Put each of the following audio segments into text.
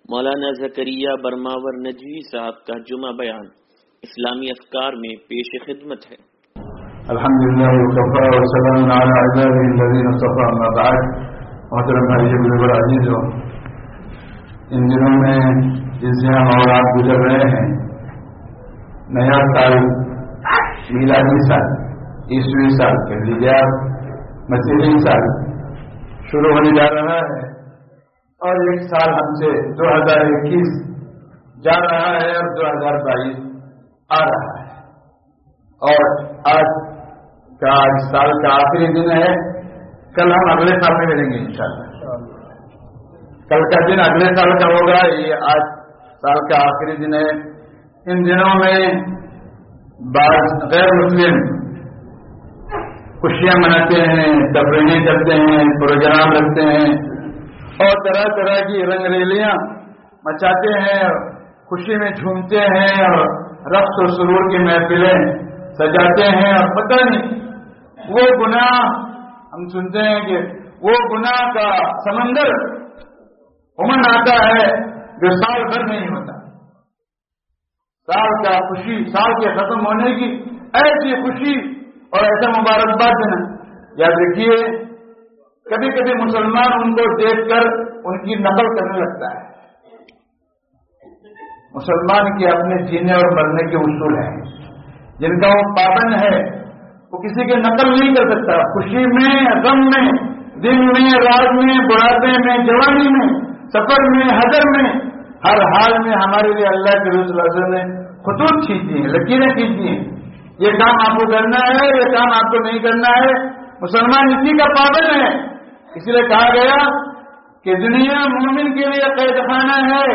مولانا زکریا برماور نجوی صاحب کا جمعہ بیان اسلامی افکار میں پیش خدمت ہے۔ الحمدللہ وکفی وسلام علی عبادہ الذین اصطفی، اما بعد۔ محترم بھائی بزرگ عزیزو، ان دنوں میں جس سے ہم اور آپ گزر رہے ہیں، نیا سال، میلادی سال، عیسوی سال کہہ لیجیے آپ، مسیحی سال شروع ہونے جا رہا ہے، اور ایک سال ہم سے 2021 جا رہا ہے اور 2022 آ رہا ہے، اور آج سال کا آخری دن ہے۔ کل ہم اگلے سال میں ملیں گے انشاءاللہ۔ کل کا دن اگلے سال کا ہوگا، یہ آج سال کا آخری دن ہے۔ ان دنوں میں بعض غیر مسلم خوشیاں مناتے ہیں، تفریحیں کرتے ہیں، پروگرام رکھتے ہیں اور طرح طرح کی رنگ ریلیاں مچاتے ہیں، خوشی میں جھومتے ہیں اور رقص و سرور کی محفلیں سجاتے ہیں، اور پتہ نہیں وہ گناہ، ہم سنتے ہیں کہ وہ گناہ کا سمندر عموماً آتا ہے جو سال بھر نہیں ہوتا۔ سال کا خوشی، سال کے ختم ہونے کی ایسی خوشی اور ایسا مبارکباد دینا، یاد رکھیے کبھی کبھی مسلمان ان کو دیکھ کر ان کی نقل کرنے لگتا ہے۔ مسلمان کے اپنے جینے اور مرنے کے اصول ہیں جن کا وہ پابند ہے، وہ کسی کی نقل نہیں کر سکتا۔ خوشی میں، غم میں، دن میں، رات میں، بڑھاپے میں، جوانی میں، سفر میں، حضر میں، ہر حال میں ہمارے لیے اللہ کے رسول صلی اللہ علیہ وسلم نے خطوط کھینچی ہیں، لکیریں کھینچی ہیں، یہ کام آپ کو کرنا ہے، یہ کام آپ کو نہیں کرنا ہے۔ مسلمان اسی کا پابند ہے، اس لیے کہا گیا کہ دنیا مومن کے لیے قید خانہ ہے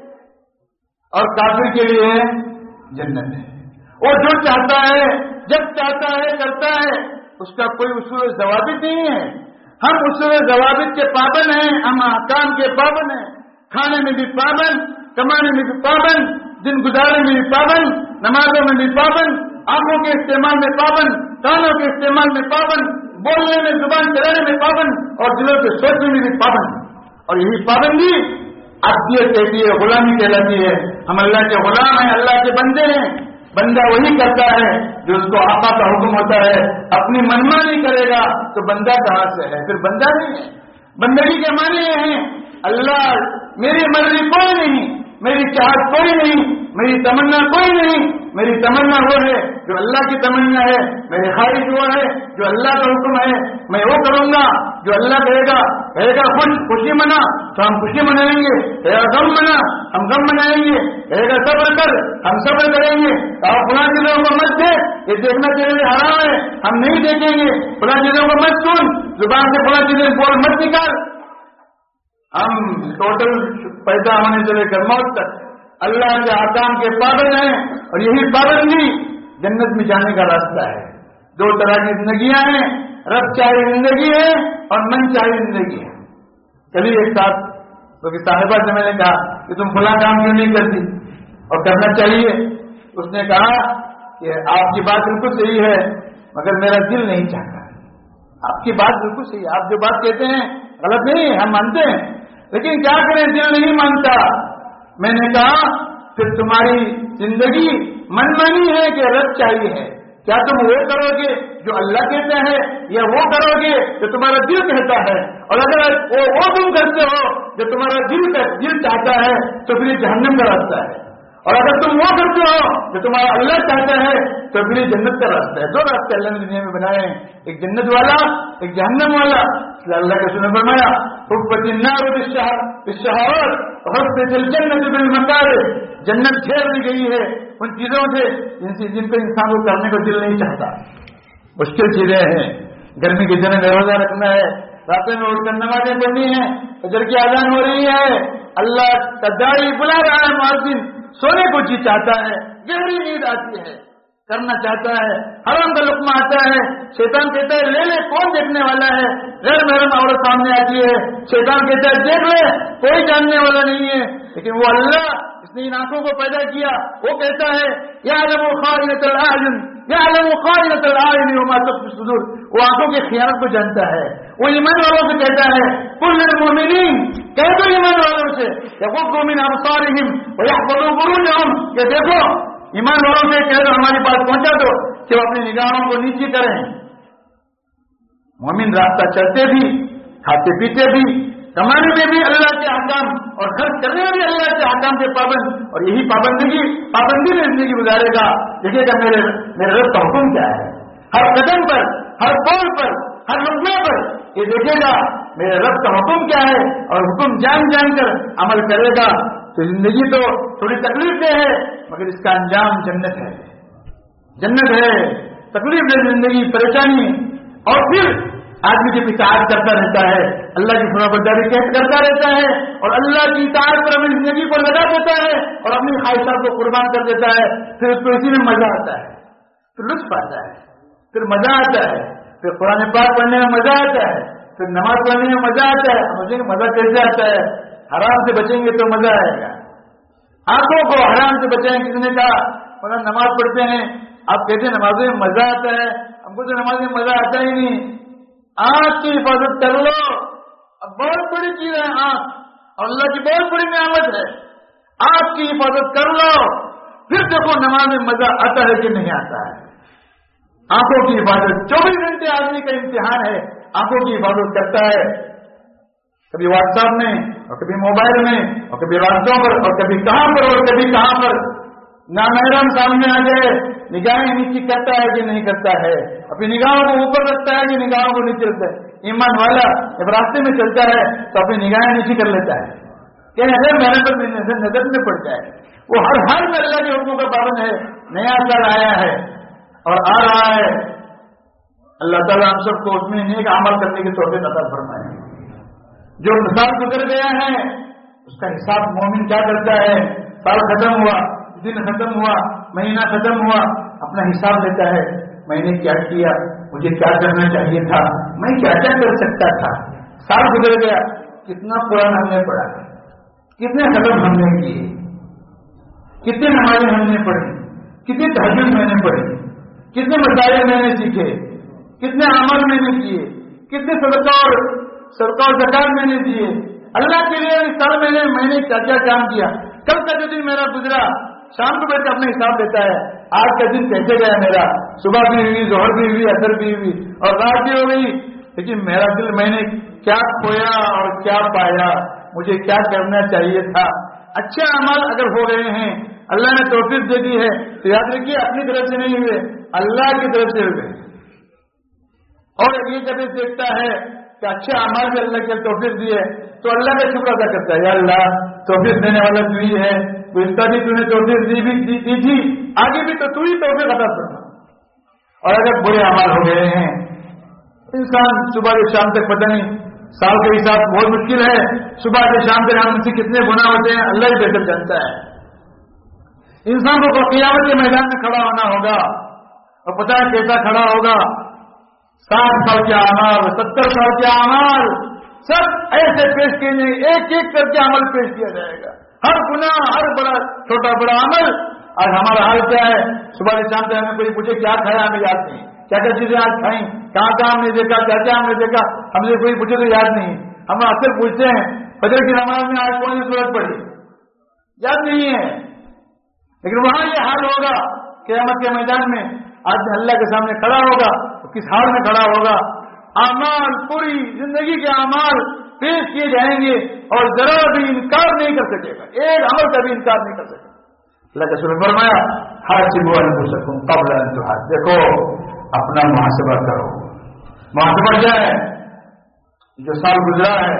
اور کافر کے لیے جنت ہے۔ وہ جو چاہتا ہے، جب چاہتا ہے، کرتا ہے، اس کا کوئی اصول ضوابط نہیں ہے۔ ہم اصول ضوابط کے پابند ہیں، ہم احکام کے پابند ہیں، کھانے میں بھی پابند، کمانے میں بھی پابند، دن گزارنے میں بھی پابند، نمازوں میں بھی پابند، آنکھوں کے استعمال میں پابند، کانوں کے استعمال میں پابند، بولنے میں، زبان چلانے میں پابند، اور دلوں کے سوچنے میں بھی پابند۔ اور یہی پابندی عبدیت کہتی ہے، غلامی کہلاتی ہے۔ ہم اللہ کے غلام ہیں، اللہ کے بندے ہیں۔ بندہ وہی کرتا ہے جو اس کو آقا کا حکم ہوتا ہے۔ اپنی منمانی کرے گا تو بندہ کہاں سے ہے؟ پھر بندہ نہیں ہے۔ بندگی کے معنی یہ ہیں، اللہ میری مرضی کوئی نہیں، میری چاہت کوئی نہیں، میری تمنا کوئی نہیں، میری تمنا وہ ہے جو اللہ کی تمنا ہے، میری خواہش وہ ہے جو اللہ کا حکم ہے، میں وہ کروں گا جو اللہ کہے گا خوشی منا تو ہم خوشی منائیں گے، کہے گا غم منا ہم غم منائیں گے، کہے گا صبر کر ہم صبر کریں گے، اور فلاں چیزوں کو مت دیکھ، یہ دیکھنا تیرے لیے حرام ہے، ہم نہیں دیکھیں گے، فلاں چیزوں کو مت سن، زبان سے فلاں چیزیں بول مت نکال۔ ہم ٹوٹل پیدا ہونے سے لے کر موت تک اللہ کے احکام کے پابند ہیں، اور یہی پابندی جنت میں جانے کا راستہ ہے۔ دو طرح کی زندگیاں ہیں، رب چاہے زندگی ہے اور من چاہے زندگی ہے۔ چلیے ایک ساتھ کیونکہ صاحبہ سے میں نے کہا کہ تم فلاں کام کیوں نہیں کرتی اور کرنا چاہیے، اس نے کہا کہ آپ کی بات بالکل صحیح ہے مگر میرا دل نہیں چاہتا۔ آپ کی بات بالکل صحیح ہے، آپ جو بات کہتے ہیں غلط نہیں ہے، ہم مانتے ہیں، لیکن کیا کریں دل نہیں مانتا۔ میں نے کہا پھر تمہاری زندگی منمانی ہے کہ رب چاہیے ہے، کیا تم وہ کرو گے جو اللہ کہتا ہے یا وہ کرو گے جو تمہارا دل کہتا ہے؟ اور اگر وہ تم کرتے ہو جو تمہارا دل چاہتا ہے تو پھر جہنم کا راستہ ہے، اور اگر تم وہ کرتے ہو جو تمہارا اللہ چاہتا ہے تو پھر جنت کا راستہ ہے۔ دو راستے اللہ نے دنیا میں بنائے ہیں، ایک جنت والا، ایک جہنم والا۔ اللہ کے رسول نے فرمایا حفت النار بالشہوات وحفت الجنت بالمکارہ، جنت گھیر لی گئی ہے ان چیزوں سے جن کو انسان کو کرنے کو دل نہیں چاہتا۔ مشکل چیزیں ہیں، گرمی کے دنوں میں روزہ رکھنا ہے، راتوں میں اٹھ کر نمازیں پڑھنی ہے، فجر کی اذان ہو رہی ہے، اللہ کا داعی بلا رہا ہے، مؤذن سونے کو جی چاہتا ہے، گہری نیند آتی ہے، کرنا چاہتا ہے، حرام کا لقمہ آتا ہے، شیطان کہتا ہے لے لے کون دیکھنے والا ہے، غیر محرم عورت سامنے آتی ہے، شیطان کہتا ہے دیکھ لے کوئی جاننے والا نہیں ہے، لیکن وہ اللہ اس نے ان آنکھوں کو پیدا کیا، وہ کہتا ہے یعلم خائنۃ الاعین، یعلم خائنۃ الاعین وما تخفی الصدور، وہ آنکھوں کی خیانت کو جانتا ہے، وہ ایمان والوں سے کہتا ہے قل للمؤمنین، کہہ دو ایمان والوں سے یغضوا من ابصارہم ویحفظوا فروجہم، کہ دیکھو ایمان والوں سے کہہ دو، ہماری بات پہنچا دو کہ وہ اپنی نگاہوں کو نیچی کریں۔ مومن راستہ چلتے بھی، کھاتے پیتے بھی، کمانے میں بھی اللہ کے احکام اور خرچ کرنے میں بھی اللہ کے احکام کے پابند، اور یہی پابندی میں زندگی گزارے گا۔ دیکھیے گا میرے رب کا حکم کیا ہے، ہر قدم پر، ہر قول پر، ہر لمحے پر یہ دیکھے گا میرے رب کا حکم کیا ہے، اور حکم جان جان کر عمل کرے گا تو زندگی تو تھوڑی تکلیف دہ ہے مگر اس کا انجام جنت ہے، جنت ہے۔ تکلیف دہ زندگی، پریشانی، اور پھر آدمی جب اطاعت کرتا رہتا ہے، اللہ کی فرمانبرداری کرتا رہتا ہے اور اللہ کی اطاعت پر اپنی زندگی کو لگا دیتا ہے اور اپنی خواہشات کو قربان کر دیتا ہے، پھر اس کو اسی میں مزہ آتا ہے، پھر لطف آتا ہے، پھر مزہ آتا ہے، پھر قرآن پاک پڑھنے میں مزہ آتا ہے، پھر نماز پڑھنے میں مزہ آتا ہے۔ مجھے مزہ کیسے آتا ہے؟ حرام سے بچیں گے تو مزہ آئے گا۔ آنکھوں کو حرام سے بچائیں، کسی نے کہا مولانا نماز پڑھتے ہیں، آپ کہتے ہیں نمازوں میں مزہ آتا ہے، ہم کو تو نماز میں مزہ آتا ہی نہیں۔ آنکھ کی حفاظت کر لو، اب بہت بڑی چیز ہے آنکھ، اور اللہ کی بہت بڑی نعمت ہے، آنکھ کی حفاظت کر لو، پھر دیکھو نماز میں مزہ آتا ہے کہ نہیں آتا ہے۔ آنکھوں کی حفاظت 24 گھنٹے آدمی کا امتحان ہے، آنکھوں کی حفاظت کرتا ہے، کبھی واٹس ایپ میں اور کبھی موبائل میں اور کبھی راستوں پر اور کبھی کہاں پر اور کبھی کہاں پر نامحرم سامنے آ جائے، نگاہیں نیچی کرتا ہے کہ نہیں کرتا ہے، اپنی نگاہوں کو اوپر رکھتا ہے کہ نگاہوں کو نیچے رکھتا ہے۔ ایمان والا جب راستے میں چلتا ہے تو اپنی نگاہیں نیچی کر لیتا ہے کہ نظر میرے پر نظر میں پڑ جائے۔ وہ ہر حال میں اللہ کے حکموں کا پابند ہے۔ نیا سال آیا ہے اور آ رہا ہے، اللہ تعالیٰ ہم سب کو اس میں نیک عمل کرنے کی توفیق عطا فرمائے۔ جو سال گزر گیا ہے اس کا حساب مومن کیا کرتا ہے؟ سال ختم ہوا، دن ختم ہوا، مہینہ ختم ہوا، اپنا حساب لیتا ہے، میں نے کیا کیا، مجھے کیا کرنا چاہیے تھا، میں کیا کیا کر سکتا تھا۔ سال گزر گیا، کتنا قرآن ہم نے پڑھا، کتنے ختم ہم نے کیے، کتنے نمازیں ہم نے پڑھی، کتنے تہجد میں نے پڑھی، کتنے مسائل میں نے سیکھے، کتنے عمل میں نے کیے، کتنے صدقہ اور زکات میں نے دیے اللہ کے لیے۔ اس سال میں نے کیا کیا کام کیا، کل کا جو دن میرا گزرا، شام کو بیٹھ کے اپنا حساب دیتا ہے، آج کا دن کیسے گیا میرا، صبح بھی ہوئی، ظہر بھی ہوئی، عصر بھی ہوئی اور رات بھی ہو گئی، لیکن میرا دل میں نے کیا کھویا اور کیا پایا، مجھے کیا کرنا چاہیے تھا۔ اچھے اعمال اگر ہو رہے ہیں، اللہ نے توفیق دے دی ہے تو یاد رکھیے اپنی طرف سے نہیں ہوئے، اللہ کی طرف سے ہوئے۔ اور یہ جب دیکھتا ہے کہ اچھے اعمال میں اللہ کی توفیق دی ہے تو اللہ کا شکر ادا کرتا ہے، یا اللہ توفیق دینے والا تو ہی ہے، تو اس کا بھی تو نے توفیق دی تھی، آگے بھی تو ہی توفیق عطا کرنا۔ اور اگر برے اعمال ہو گئے ہیں، انسان صبح سے شام تک پتہ نہیں، سال کے حساب بہت مشکل ہے، صبح سے شام تک ہم سے کتنے گناہ ہوتے ہیں اللہ ہی بہتر جانتا ہے۔ انسان کو قیامت کے میدان میں کھڑا ہونا ہوگا اور پتہ ہے کیسا کھڑا ہوگا، 60 سال کے اعمال، 70 سال کے اعمال سب ایسے پیش کیے جائیں، ایک ایک کر کے عمل پیش کیا جائے گا، ہر گناہ، ہر بڑا چھوٹا بڑا عمل۔ آج ہمارا حال کیا ہے، صبح سے شام تک ہمیں کوئی پوچھے کیا کھایا ہمیں یاد نہیں، کیا کیا چیزیں آج کھائیں، کہاں کہاں ہم نے دیکھا، کیا کیا ہم نے دیکھا، ہم سے کوئی پوچھے تو یاد نہیں۔ ہم اکثر پوچھتے ہیں فجر کی نماز میں آج کون سی سورت پڑھی، یاد نہیں ہے، لیکن وہاں یہ حال ہوگا قیامت کے میدان میں آدمی اللہ کے سامنے کھڑا ہوگا تو کس حال میں کھڑا ہوگا، اعمال پوری زندگی کے اعمال پیش کیے جائیں گے اور ذرا بھی انکار نہیں کر سکے گا، ایک عمل کا بھی انکار نہیں کر سکے گا۔ اللہ کا شکر فرمایا حاسبوا انفسکم قبل ان تحاسبوا، دیکھو اپنا محاسبہ کرو۔ محاسبہ کیا ہے؟ جو سال گزرا ہے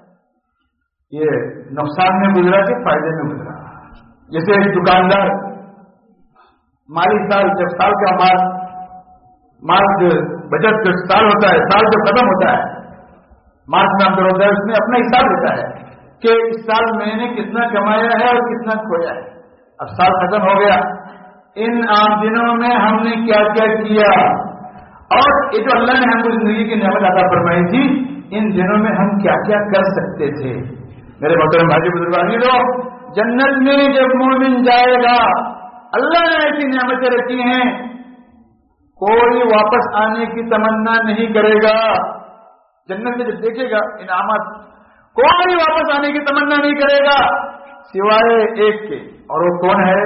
یہ نقصان میں گزرا کہ فائدے میں گزرا؟ جیسے ایک دکاندار مالی سال جب سال کا مال بجٹ جو سال ہوتا ہے، سال جو ختم ہوتا ہے، مارچ میں اندر ہوتا ہے، اس میں اپنا حساب دیتا ہے کہ اس سال میں نے کتنا کمایا ہے اور کتنا کھویا ہے۔ اب سال ختم ہو گیا، ان عام دنوں میں ہم نے کیا کیا کیا، اور یہ جو اللہ نے ہم کو زندگی کی نعمت عطا فرمائی تھی، ان دنوں میں ہم کیا کیا کر سکتے تھے۔ میرے محترم بھائی بزرگان لوگ، جنت میں جب مومن جائے گا، اللہ نے ایسی نعمتیں رکھی ہیں کوئی واپس آنے کی تمنا نہیں کرے گا۔ جنت میں جب دیکھے گا انعامات، کوئی واپس آنے کی تمنا نہیں کرے گا سوائے ایک کے، اور وہ کون ہے؟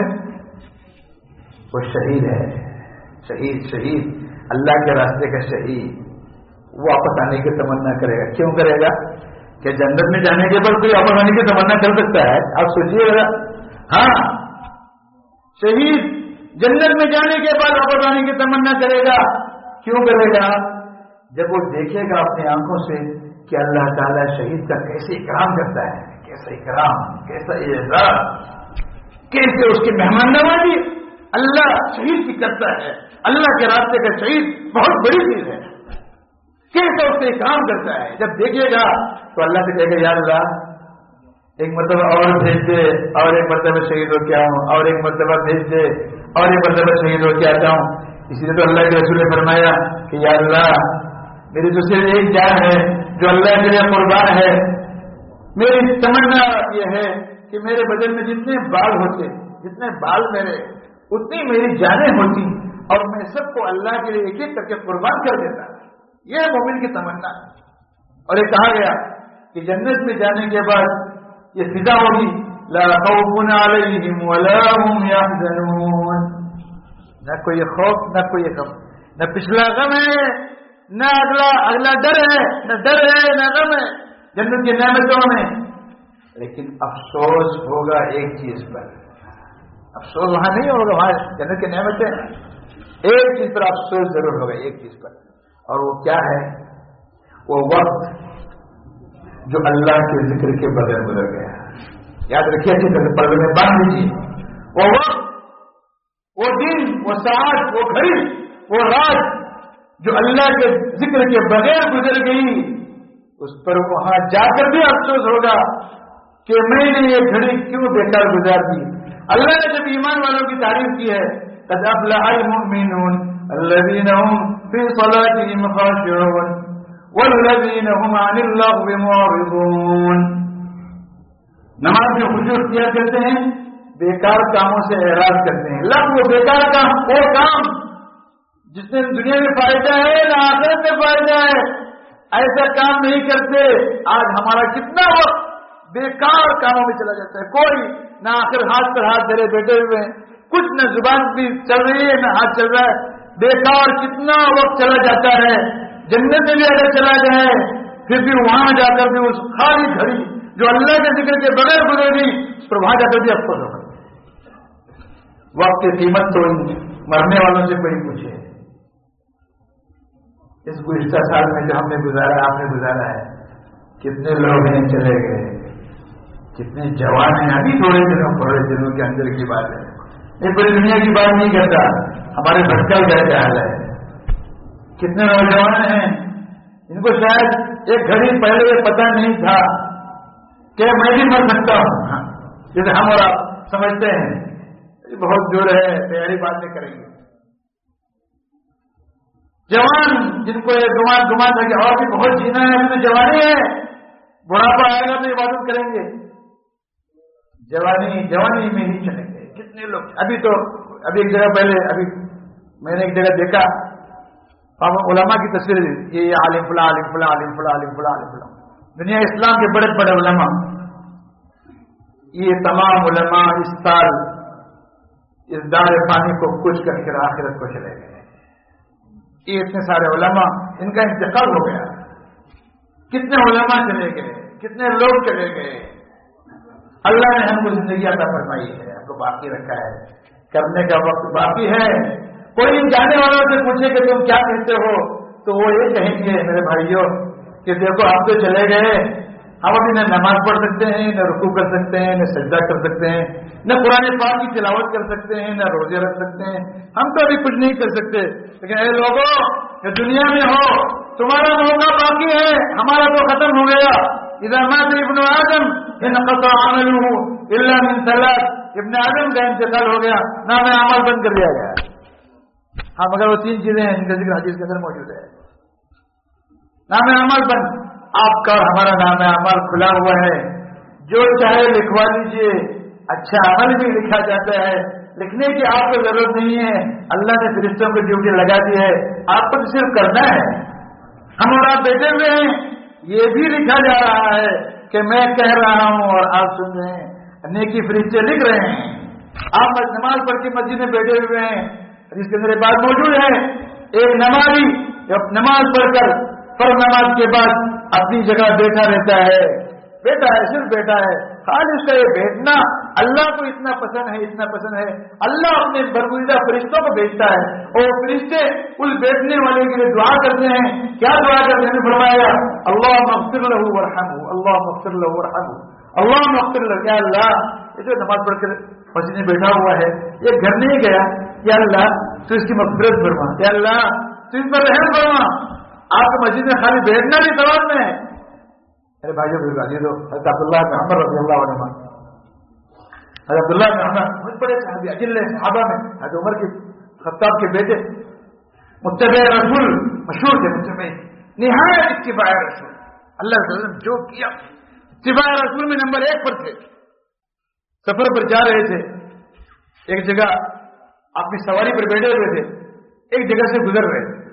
وہ شہید ہے، شہید اللہ کے راستے کا شہید، وہ واپس آنے کی تمنا کرے گا۔ کیوں کرے گا؟ کہ جنت میں جانے کے بعد کوئی واپس آنے کی تمنا کر سکتا ہے؟ آپ سوچیے گا۔ ہاں، شہید جنت میں جانے کے بعد واپس آنے کی تمنا کرے گا۔ کیوں کرے گا؟ جب وہ دیکھے گا اپنی آنکھوں سے کہ اللہ تعالیٰ شہید کا کیسے اکرام کرتا ہے، کیسا اکرام، کیسا اعزاز، کیسے اس کی مہمان نوازی اللہ شہید کی کرتا ہے۔ اللہ کے راستے کا شہید بہت بڑی چیز ہے، کیسے اس سے اکرام کرتا ہے۔ جب دیکھے گا تو اللہ سے کہے گا یا اللہ ایک مرتبہ اور بھیج دے، اور ایک مرتبہ شہید ہو کے آؤں، اور ایک مرتبہ بھیج دے، اور ایک مرتبہ شہید ہو کے آتا ہوں۔ اسی لیے تو اللہ کے رسول نے فرمایا کہ یا اللہ میری تو صرف ایک جان ہے جو اللہ کے لیے قربان ہے، میری تمنا یہ ہے کہ میرے بدن میں جتنے بال ہوتے، جتنے بال میرے، اتنی میری جانیں ہوتی، اور میں سب کو اللہ کے لیے ایک ایک کر کے قربان کر دیتا۔ یہ مومن کی تمنا ہے۔ اور یہ کہا گیا کہ جنت میں جانے کے بعد یہ فضا ہوگی لا خوف علیہم ولا هم یحزنون، نہ کوئی خوف، نہ کوئی غم، نہ پچھلا غم ہے، نہ اگلا ڈر ہے، نہ ڈر ہے نہ غم ہے جنت کی نعمتوں میں۔ لیکن افسوس ہوگا ایک چیز پر، افسوس وہاں نہیں ہوگا، وہاں جنت کی نعمتیں، ایک چیز پر افسوس ضرور ہوگا، ایک چیز پر، اور وہ کیا ہے؟ وہ وقت جو اللہ کے ذکر کے بغیر گزر گیا۔ یاد رکھیے اچھی طرح پردے میں باندھ لیجیے، وہ وقت، وہ دن، وہ ساعت، وہ گھڑی، وہ رات جو اللہ کے ذکر کے بغیر گزر گئی، اس پر وہاں جا کر بھی افسوس ہوگا کہ میں نے یہ گھڑی کیوں بیکار گزار دی۔ اللہ نے جب ایمان والوں کی تعریف کی ہے قد افلح المؤمنون الذين هم في صلاتهم خاشعون والذين هم عن اللغو معرضون، نماز میں خشوع اختیار کرتے ہیں، بیکار کاموں سے اعراض کرتے ہیں۔ لغو بیکار کام، وہ کام جس میں دنیا میں فائدہ ہے نہ آخرت میں فائدہ ہے، ایسا کام نہیں کرتے۔ آج ہمارا کتنا وقت بیکار کاموں میں چلا جاتا ہے، کوئی نہ آخر ہاتھ پر ہاتھ دھرے بیٹھے ہوئے ہیں، کچھ نہ زبان بھی چل رہی ہے نہ ہاتھ چل رہا ہے، بیکار کتنا وقت چلا جاتا ہے۔ جنت میں بھی اگر چلا جائے پھر بھی وہاں جا کر بھی اس خالی گھڑی جو اللہ کے ذکر کے بغیر گزرے اس پر وہاں جا کر بھی افسوس ہوگا۔ وقت کی قیمت تو مرنے والوں سے کوئی پوچھے۔ اس گزشتہ سال میں جو ہم نے گزارا، آپ نے گزارا ہے، کتنے لوگ ہیں چلے گئے، کتنے جوان ہیں، ابھی تھوڑے دنوں کے اندر کی بات ہے، یہ پوری دنیا کی بات نہیں کرتا، ہمارے بھٹکل کا کیا حال ہے۔ کتنے نوجوان ہیں ان کو شاید ایک گھڑی پہلے یہ پتہ نہیں تھا کہ میں بھی مر سکتا ہوں، جیسے ہم اور آپ سمجھتے ہیں بہت دور ہے، تیاری بات نہیں کریں گے۔ جوان جن کو یہ گمان تھا کہ اور بھی بہت جینا ہے، ابھی تو جوانی ہے، بڑھاپا آئے گا تو عبادت کریں گے، جوانی میں ہی چلیں گے۔ کتنے لوگ ابھی ایک جگہ پہلے، ابھی میں نے ایک جگہ دیکھا علماء کی تصویر، یہ عالم فلاں عالم فلاں عالم فلاں عالم فلاں عالم فلاں، دنیا اسلام کے بڑے بڑے علماء، یہ تمام علماء اس سال اس دار پانی کو کچھ کر کے آخرت کو چلے گئے۔ یہ اتنے سارے علماء، ان کا انتقال ہو گیا، کتنے علماء چلے گئے، کتنے لوگ چلے گئے۔ اللہ نے ہم کو زندگی عطا فرمائی ہے، ہم کو باقی رکھا ہے، کرنے کا وقت باقی ہے۔ کوئی جانے والوں سے پوچھے کہ تم کیا کہتے ہو تو وہ یہ کہیں گے میرے بھائیوں کہ دیکھو ہم تو چلے گئے، ہم ابھی نہ نماز پڑھ سکتے ہیں، نہ رکوع کر سکتے ہیں، نہ سجدہ کر سکتے ہیں، نہ قرآن پاک کی تلاوت کر سکتے ہیں، نہ روزے رکھ سکتے ہیں، ہم تو ابھی کچھ نہیں کر سکتے۔ لیکن اے لوگوں کہ دنیا میں ہو، تمہارا موقع باقی ہے، ہمارا تو ختم ہو گیا۔ اذا مات ابن آدم انقطع عمله الا من ثلاث، ابن آدم کا انتقال ہو گیا، نام عمل بند کر دیا گیا۔ ہاں مگر وہ تین چیزیں ہیں جن کا ذکر حدیث کے اندر موجود ہے۔ نام عمل بند، آپ کا اور ہمارا نام عمل کھلا ہوا ہے، جو چاہے لکھوا لیجیے، اچھا عمل بھی لکھا جاتا ہے، لکھنے کی آپ کو ضرورت نہیں ہے، اللہ نے فرشتوں کو ڈیوٹی لگا دی ہے، آپ کو صرف کرنا ہے۔ ہم اور آپ بیٹھے ہوئے ہیں، یہ بھی لکھا جا رہا ہے کہ میں کہہ رہا ہوں اور آپ سن رہے ہیں، نیکی فرشتے لکھ رہے ہیں. آپ نماز پڑھ کے مسجد میں بیٹھے ہوئے ہیں، جس کے میرے پاس موجود ہے ایک نمازی نماز پڑھ کر فرض نماز کے بعد اپنی جگہ بیٹھا رہتا ہے، بیٹا ہے، صرف بیٹا ہے. خالی اس کا یہ بیٹھنا اللہ کو اتنا پسند ہے، اتنا پسند ہے، اللہ اپنے برگزیدہ فرشتوں کو بھیجتا ہے اور فرشتے اس بیٹھنے والے کے لیے دعا کرتے ہیں. کیا دعا کرتے ہیں؟ فرمایا اللہم اغفر لہ وارحمہ، اللہم اغفر لہ وارحمہ، اللہم اغفر لہ. یا اللہ، یہ جو نماز پڑھ کر مسجد میں بیٹھا ہوا ہے، یہ گھر نہیں گیا، یا اللہ تو اس کی مغفرت فرما، یا اللہ تو اس پر رحم فرما. آپ کو مسجد میں خالی بیٹھنا بھی ثواب میں ہے. میرے بھائیوں عزیزو، حضرت عبداللہ بن عمر رضی اللہ عنہ، حضرت عبداللہ بن عمر بہت بڑے صحابی، اجل صحابہ میں حضرت عمر کے خطاب کے بیٹے، متبع رسول مشہور تھے، متبع نہایت اتباع رسول. اللہ صلی اللہ علیہ وسلم جو کیا اتباع رسول میں نمبر 1 پر تھے. سفر پر جا رہے تھے، ایک جگہ اپنی سواری پر بیٹھے ہوئے تھے، ایک جگہ سے گزر رہے تھے،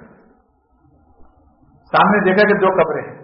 سامنے دیکھا کہ 2 قبریں ہیں.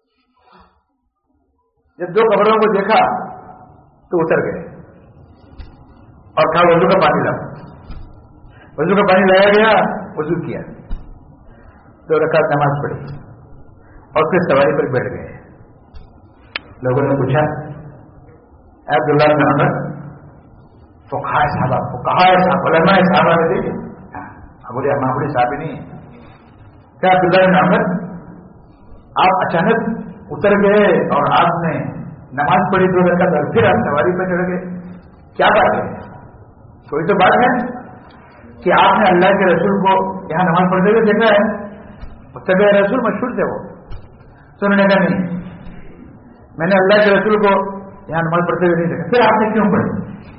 جب 2 قبروں کو دیکھا تو اتر گئے اور کہا وضو کا پانی لاؤ. وضو کا پانی لایا گیا، وضو کیا، 2 رکعت نماز پڑھی اور پھر سواری پر بیٹھ گئے. لوگوں نے پوچھا عبداللہ بن عمر فقہاء صحابہ علماء صحابہ میں دیکھے معمولی صحابی نہیں ہے. کیا عبداللہ بن عمر آپ اچانک اتر گئے اور آپ نے نماز پڑھی 2 رکعت اور پھر آپ سواری پر چڑھ گئے، کیا بات ہے؟ کوئی تو بات ہے کہ آپ نے اللہ کے رسول کو یہاں نماز پڑھتے ہوئے دیکھا ہے. متبع رسول مشہور تھے وہ. تو انہوں نے کہا نہیں، میں نے اللہ کے رسول کو یہاں نماز پڑھتے ہوئے نہیں دیکھا. پھر آپ نے کیوں پڑھی؟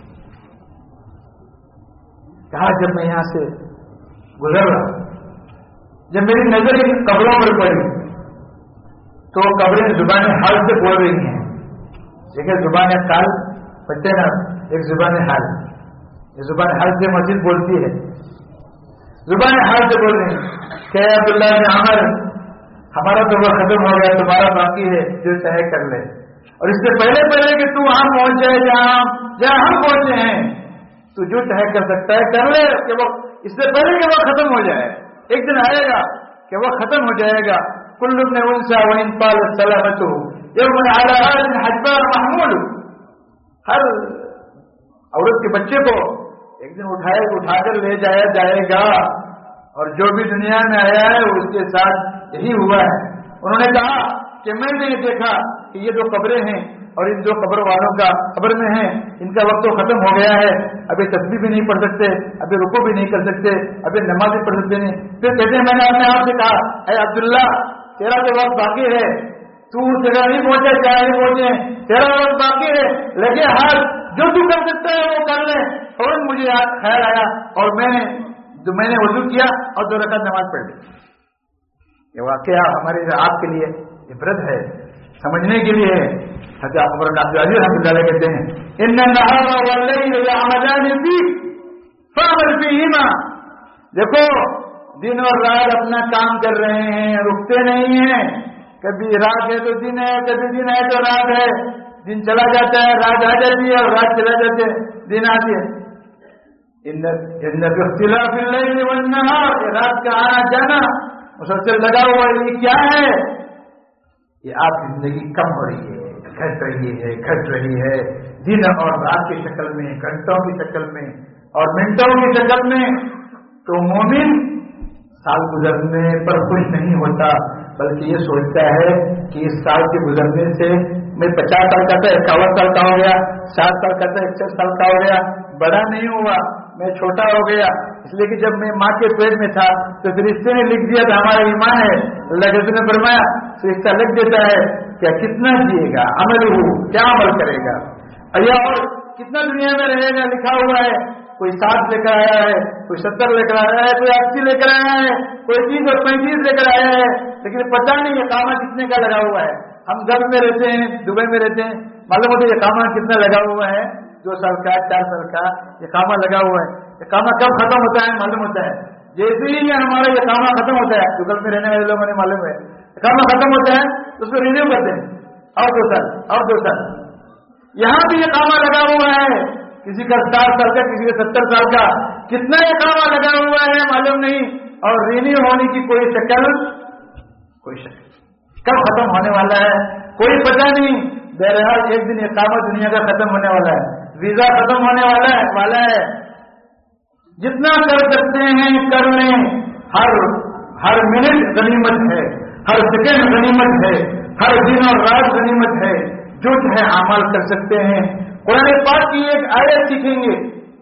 کہا جب میں یہاں سے گزر رہا، جب میری نظر ان قبروں پر پڑی تو قبریں زبان حال سے بول رہی ہیں. دیکھیں زبان حال بچے نا، ایک زبان حال، یہ زبان حال سے مسجد بولتی ہے، زبان حال سے بول رہی ہیں کہ عبداللہ بن عمر ہمارا تو وہ ختم ہو گیا، تمہارا باقی ہے، جو چاہے کر لے. اور اس سے پہلے کہ تو وہاں پہنچ جائے جہاں ہم پہنچے ہیں، تو جو چاہے کر سکتا ہے کر لے، کہ وہ اس سے پہلے کہ وہ ختم ہو جائے. ایک دن آئے گا کہ وہ ختم ہو جائے گا. کل ابن انثى وان طالت سلامته يوم على آل حجباء محمول. ہر عورت کے بچے کو ایک دن اٹھا کر لے جایا جائے گا، اور جو بھی دنیا میں آیا ہے اس کے ساتھ یہی ہوا ہے. انہوں نے کہا کہ میں نے یہ دیکھا کہ یہ 2 قبریں ہیں اور ان 2 قبر والوں کا قبر میں ہیں، ان کا وقت تو ختم ہو گیا ہے، ابھی تسبیح بھی نہیں پڑھ سکتے، ابھی رکوع بھی نہیں کر سکتے، ابھی نماز بھی پڑھ سکتے نہیں. پھر کہتے ہیں میں نے اپنے آپ سے کہا اے عبداللہ تیرا تو وقت باقی ہے، تو اس جگہ نہیں پہنچے چاہے نہیں پہنچے، تیرا وقت باقی ہے، لگے ہاتھ جو تو کر سکتا ہے وہ کر لے. اور مجھے خیال آیا اور میں نے وضو کیا اور 2 رکعت نماز پڑھ لی. یہ واقعہ ہمارے آپ کے لیے عبرت ہے، سمجھنے کے لیے. حضرت عمر بن عبد العزیز رحمۃ اللہ علیہ کہتے ہیں ان النهار والليل يعملان فيك فاعمل فيهما. دیکھو دن اور رات اپنا کام کر رہے ہیں، رکتے نہیں ہیں. کبھی رات ہے تو دن ہے، کبھی دن ہے تو رات ہے. دن چلا جاتا ہے، رات آ جاتی ہے، اور رات چلا جاتے ہیں، دن آتی ہے. اختلاف الليل والنهار، رات کا آنا جانا مسلسل لگا ہوا ہے. یہ کیا ہے؟ یہ آپ کی زندگی کم ہو رہی ہے، گھٹ رہی ہے دن اور رات کی شکل میں، گھنٹوں کی شکل میں اور منٹوں کی شکل میں. تو مومن سال گزرنے پر خوش نہیں ہوتا، بلکہ یہ سوچتا ہے کہ اس سال کے گزرنے سے میں 50 سال کا تھا 51 سال کا ہو گیا، 60 سال کا تھا 61 سال کا ہو گیا، بڑا نہیں ہوا، میں چھوٹا ہو گیا. اس لیے کہ جب میں ماں کے پیٹ میں تھا تو فرشتے نے لکھ دیا تھا ہمارا ایمان ہے. اللہ کے رسول نے فرمایا فرشتہ لکھ دیتا ہے کیا کتنا جیے گا، عمل ہو کیا عمل کرے گا، اور کتنا دنیا میں رہے گا لکھا ہوا ہے. کوئی 60 لے کر آیا ہے، کوئی 70 لے کر آیا ہے، کوئی 80 لے کر آیا ہے، کوئی 30 اور 35 لے کر آیا ہے. لیکن پتہ نہیں یہ کامہ کتنے کا لگا ہوا ہے. ہم گھر میں رہتے ہیں، دبئی میں رہتے ہیں، معلوم ہوتا ہے یہ کامہ کتنا لگا ہوا ہے، 2 سال کا 4 سال کا یہ کامہ لگا ہوا ہے. یہ کامہ کب ختم ہوتا ہے معلوم ہوتا ہے جیسے ہی ہمارا یہ کامہ ختم ہوتا ہے. جو گھر میں رہنے والے لوگوں نے معلوم ہے کامہ ختم ہوتا ہے اس کو ریزیو کر دیں اور 2 سال اور 2 سال. یہاں بھی اقامہ لگا ہوا ہے, کسی کا 60 سال کا, کسی کا 70 سال کا, کتنا اقامہ لگا ہوا ہے معلوم نہیں, اور رینیو ہونے کی کوئی شکل کب ختم ہونے والا ہے کوئی پتہ نہیں. بہرحال ایک دن اقامہ دنیا کا ختم ہونے والا ہے, ویزا ختم ہونے والا ہے. جتنا کر سکتے ہیں کر لیں, ہر منٹ غنیمت ہے, ہر سیکنڈ غنیمت ہے, ہر دن اور رات غنیمت ہے. جو چاہے اعمال کر سکتے ہیں. قرآن پاک کی ایک آیت سیکھیں گے.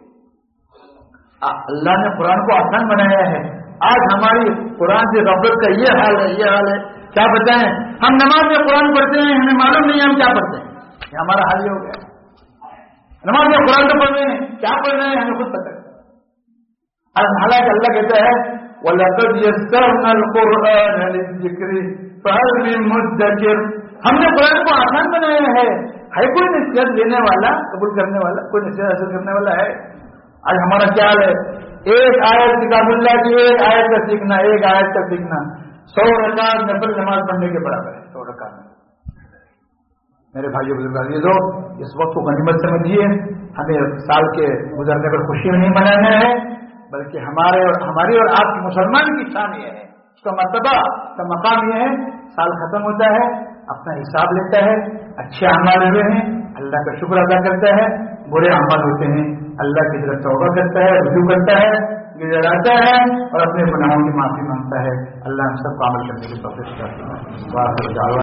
اللہ نے قرآن کو آسان بنایا ہے. آج ہماری قرآن سے غفلت کا یہ حال ہے. کیا بتائیں, ہم نماز میں قرآن پڑھتے ہیں, ہمیں معلوم نہیں ہم کیا پڑھتے ہیں. یہ ہمارا حال یہ ہو گیا. نماز میں قرآن تو پڑھ رہے ہیں, کیا پڑھ رہے ہیں ہمیں خود پتہ ہے. حالانکہ اللہ کہتا ہے وَلَقَدْ يَسَّرْنَا الْقُرْآنَ لِلذِّكْرِ فَهَلْ مِن مُدَّكِرٍ. ہم نے قرآن کو آسان بنایا ہے. کوئی نصیحت لینے والا, قبول کرنے والا, کوئی نصیحت حاصل کرنے والا ہے؟ آج ہمارا کیا حال ہے, ایک آیت کتاب اللہ کی ایک آیت کا سیکھنا, 100 رکعت نفل نماز پڑھنے کے برابر ہے. 100 رکعت. میرے بھائیو بزرگوں, اس وقت کو غنیمت سمجھیے. ہمیں سال کے گزرنے پر خوشی نہیں منانا ہے, بلکہ ہماری اور آپ کی مسلمان کی شان یہ ہے, اس کا مرتبہ, اس کا مقام یہ ہے. سال ختم ہوتا ہے, اپنا حساب لیتا ہے, اچھے اعمال ہوئے ہیں اللہ کا شکر ادا کرتا ہے, برے اعمال ہوتے ہیں اللہ کی طرف توبہ کرتا ہے, رجوع کرتا ہے, گڑگڑاتا ہے اور اپنے گناہوں کی معافی مانگتا ہے. اللہ ہم سب کو عمل کرنے کی توفیق عطا فرمائے.